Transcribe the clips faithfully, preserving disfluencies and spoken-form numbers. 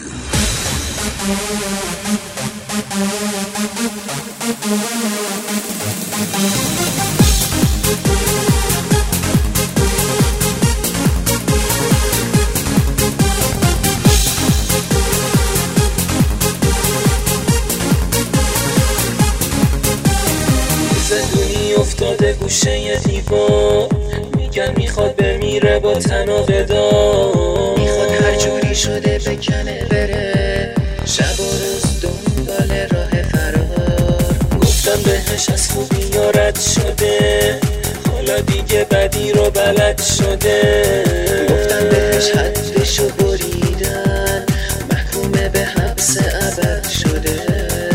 زندونی افتاده گوشه دیوار، میگن میخواد بمیره با تناب دار، میخواد هر جوری شده بکنه بره، شب و روز دنبال راه فرار. گفتم بهش از خوبی یارت شده، حالا دیگه بدی رو بلد شده. گفتم بهش حدشو بریدن، محکومه به حبس ابد شده.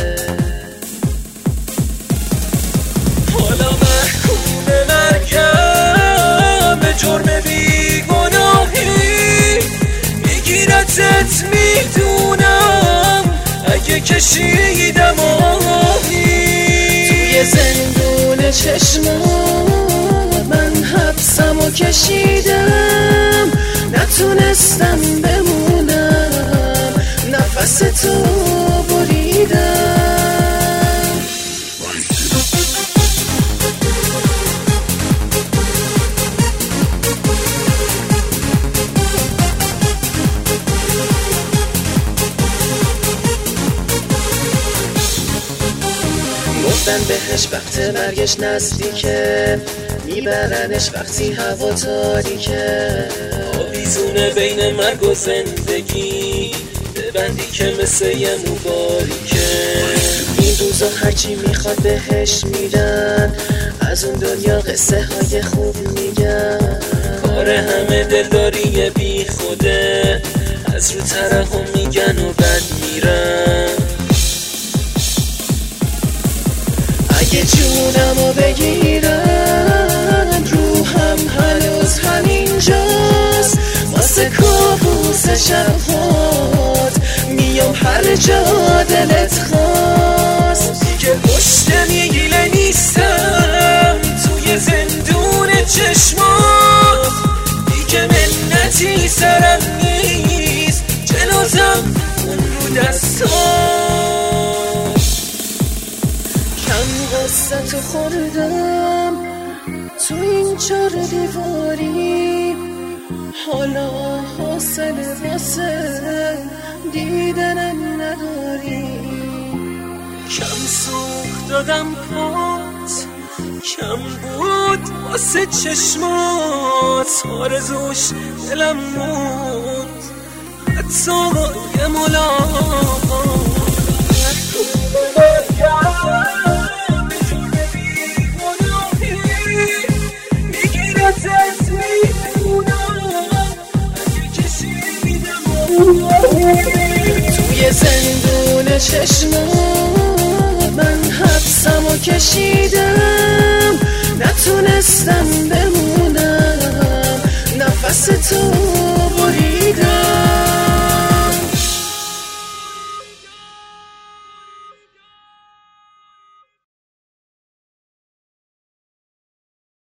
حالا محکوم به مرگم به جرم بیگناهی، میگیرتت میدونم اگه کشیدم آهی. توی زندون چشمات من حبسمو کشیدم، نتونستم بمونم نفس تو بریدم. گفتن بهش وقت مرگش نزدیکه، میبرنش وقتی هوا تاریکه. آویزونه بین مرگ و زندگی، ببندی که مثل یه مبارکه. این روزا هرچی میخواد بهش میدن، از اون دنیا قصه های خوب میگن. کار همه دلداری بی خوده، از رو ترحم میگن و بد میرن. اگه جونمو بگیرن روحم هنوز همینجاست، واسه کابوس شبهات میام هر جا دلت خواست. دیگه پشت میگیله نیستم توی زندون چشمات، دیگه منتی سرم نیست جنازم اون رو دستات. کم غصه تو خوردم تو این چار دیواری، حالا حوصله واسه دیدنم نداری. کم سوخت دادم پات، کم بود واسه چشمات، آرزوش دلم بود حتی یه ملاقات. توی زندون چشمات من حبسمو کشیدم، نتونستم بمونم نفس تو